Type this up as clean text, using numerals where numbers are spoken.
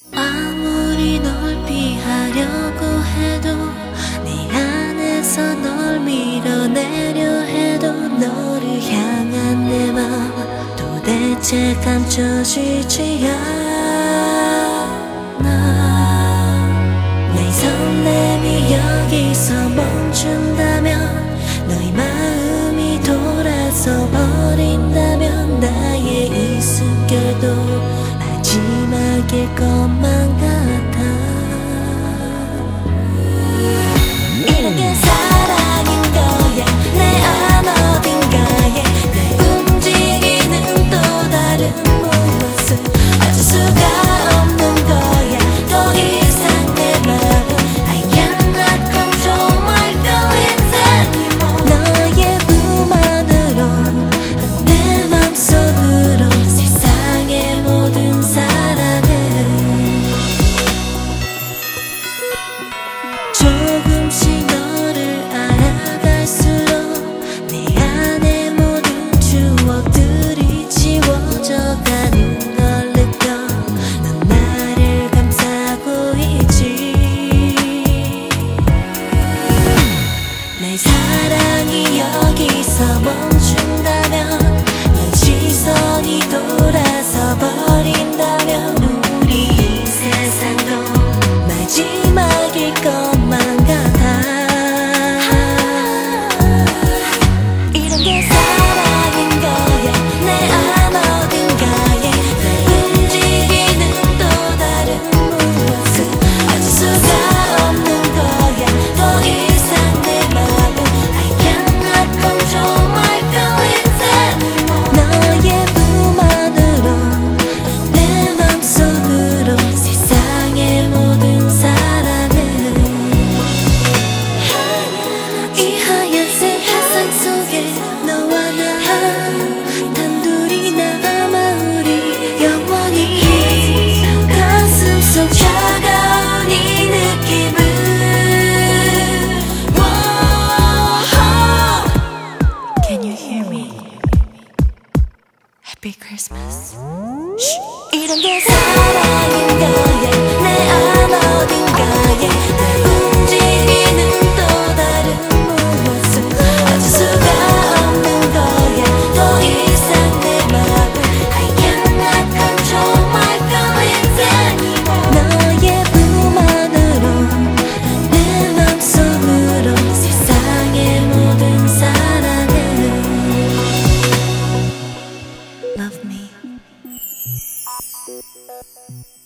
아무리 널 피하려고 해도 네 안에서 널 밀어내려 해도 너를 향한 내 맘 도대체 감춰지지 않아. 내 설렘이 여기서 멈춘다면 너의 마음이 돌아서 버린다면 나의 이 숨결도 마지막일 것만 같아. 이런 게 사랑인 거야. 내 안 어딘가에 날 움직이는 또 다른 무엇을 어쩔 수가 없는 거야. 더 이상 내 마음 I cannot control my feelings anymore. 너의 품 안으로 내 맘속으로 세상의 모든 사랑을 조금씩 너를 알아갈수록 내 안의 모든 추억들이 지워져가는 걸 느껴. 넌 나를 감싸고 있지. 내 사랑이 여기서 멈춘다면 넌 시선이 돌아서 버린다면 우리 이 세상도 마지막일 것만 같아. 이런 게 사랑인 거야. 내 안 어딘가에 날 움직이는 또 다른 무엇을 어쩔 수가 없는 거야. 더 이상 내 마음은 I cannot control my feelings anymore. 너의 품 안으로 내 맘속으로 세상의 모든 사랑을 이 하얀색 세상 속에 너와 나 단둘이 남아 우리 영원히 가슴속 차가운 이 느낌을 Can you hear me? Happy Christmas. 이런 게 사랑인 거야. 내 안 어딘가에 날 움직이는 또 다른 무엇을 어쩔 수가 없는 거야. 더 이상 내 마음을 I cannot control my feelings anymore. 너의 품 안으로 내 맘속으로 세상의 모든 사랑을 Love me.